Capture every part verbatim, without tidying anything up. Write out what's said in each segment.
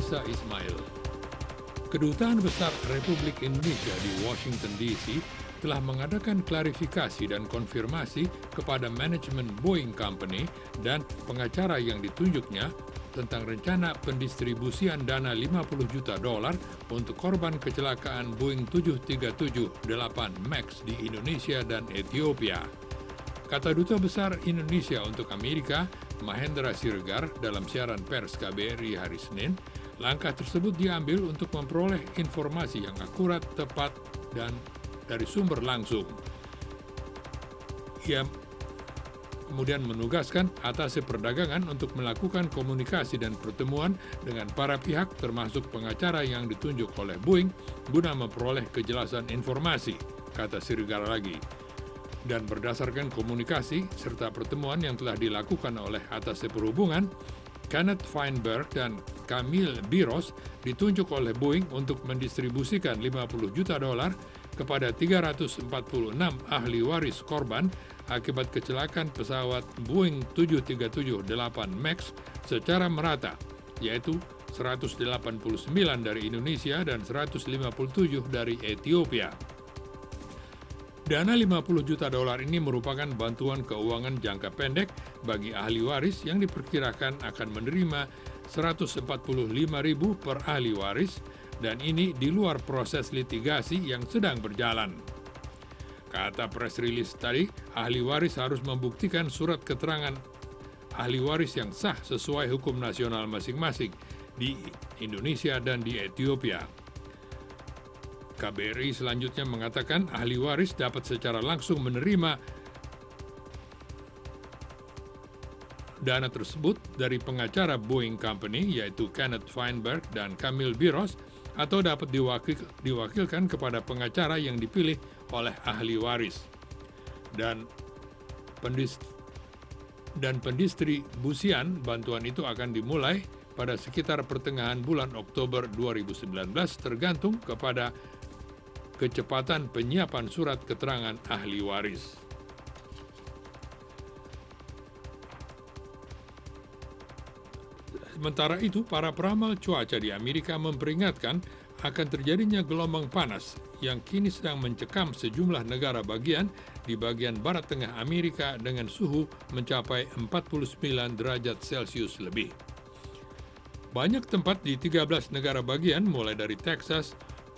Isa Ismail. Kedutaan Besar Republik Indonesia di Washington D C telah mengadakan klarifikasi dan konfirmasi kepada manajemen Boeing Company dan pengacara yang ditunjuknya tentang rencana pendistribusian dana lima puluh juta dolar untuk korban kecelakaan Boeing tujuh tiga tujuh delapan MAX di Indonesia dan Ethiopia. Kata Duta Besar Indonesia untuk Amerika, Mahendra Siregar, dalam siaran pers K B R I hari Senin, langkah tersebut diambil untuk memperoleh informasi yang akurat, tepat, dan dari sumber langsung. Ia kemudian menugaskan atas perdagangan untuk melakukan komunikasi dan pertemuan dengan para pihak termasuk pengacara yang ditunjuk oleh Boeing guna memperoleh kejelasan informasi, kata Siregar lagi. Dan berdasarkan komunikasi serta pertemuan yang telah dilakukan oleh atas perhubungan, Kenneth Feinberg dan Camille Biros ditunjuk oleh Boeing untuk mendistribusikan lima puluh juta dolar kepada tiga ratus empat puluh enam ahli waris korban akibat kecelakaan pesawat Boeing tujuh tiga tujuh delapan MAX secara merata, yaitu seratus delapan puluh sembilan dari Indonesia dan seratus lima puluh tujuh dari Ethiopia. Dana lima puluh juta dolar ini merupakan bantuan keuangan jangka pendek bagi ahli waris yang diperkirakan akan menerima seratus empat puluh lima ribu per ahli waris, dan ini di luar proses litigasi yang sedang berjalan. Kata press release tadi, ahli waris harus membuktikan surat keterangan ahli waris yang sah sesuai hukum nasional masing-masing di Indonesia dan di Ethiopia. K B R I selanjutnya mengatakan ahli waris dapat secara langsung menerima dana tersebut dari pengacara Boeing Company, yaitu Kenneth Feinberg dan Camille Biros, atau dapat diwakil, diwakilkan kepada pengacara yang dipilih oleh ahli waris. Dan, pendis, dan pendistribusian bantuan itu akan dimulai pada sekitar pertengahan bulan Oktober dua ribu sembilan belas, tergantung kepada kecepatan penyiapan surat keterangan ahli waris. Sementara itu, para peramal cuaca di Amerika memperingatkan akan terjadinya gelombang panas yang kini sedang mencekam sejumlah negara bagian di bagian barat tengah Amerika dengan suhu mencapai empat puluh sembilan derajat Celcius lebih. Banyak tempat di tiga belas negara bagian, mulai dari Texas,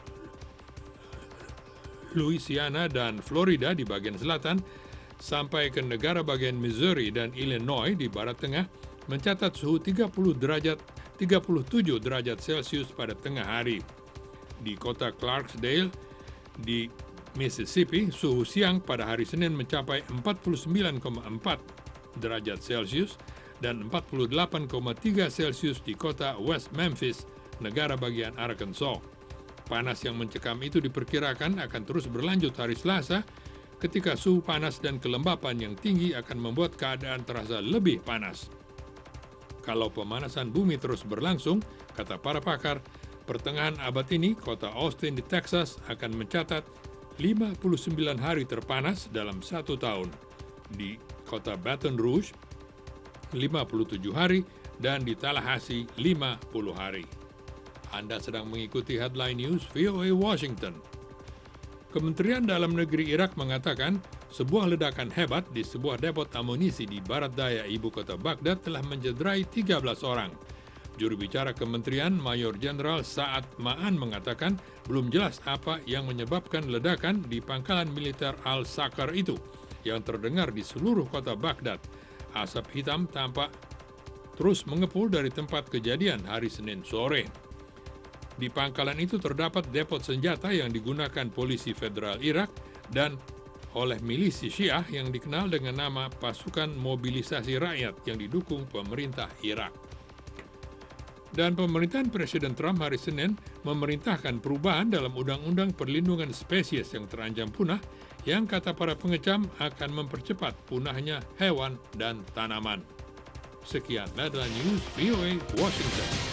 Louisiana, dan Florida di bagian selatan, sampai ke negara bagian Missouri dan Illinois di barat tengah, mencatat suhu tiga puluh derajat, tiga puluh tujuh derajat Celcius pada tengah hari. Di kota Clarksdale, di Mississippi, suhu siang pada hari Senin mencapai empat puluh sembilan koma empat derajat Celcius dan empat puluh delapan koma tiga Celcius di kota West Memphis, negara bagian Arkansas. Panas yang mencekam itu diperkirakan akan terus berlanjut hari Selasa, ketika suhu panas dan kelembapan yang tinggi akan membuat keadaan terasa lebih panas. Kalau pemanasan bumi terus berlangsung, kata para pakar, pertengahan abad ini kota Austin di Texas akan mencatat lima puluh sembilan hari terpanas dalam satu tahun. Di kota Baton Rouge, lima puluh tujuh hari, dan di Tallahassee, lima puluh hari. Anda sedang mengikuti Headline News V O A Washington. Kementerian Dalam Negeri Irak mengatakan sebuah ledakan hebat di sebuah depot amunisi di barat daya ibu kota Baghdad telah mencederai tiga belas orang. Juru bicara Kementerian Mayor Jenderal Sa'ad Ma'an mengatakan belum jelas apa yang menyebabkan ledakan di pangkalan militer Al-Sakar itu yang terdengar di seluruh kota Baghdad. Asap hitam tampak terus mengepul dari tempat kejadian hari Senin sore. Di pangkalan itu terdapat depot senjata yang digunakan polisi federal Irak dan oleh milisi Syiah yang dikenal dengan nama Pasukan Mobilisasi Rakyat yang didukung pemerintah Irak. Dan pemerintahan Presiden Trump hari Senin memerintahkan perubahan dalam Undang-Undang Perlindungan Spesies yang terancam punah yang kata para pengecam akan mempercepat punahnya hewan dan tanaman. Sekian Headline News V O A Washington.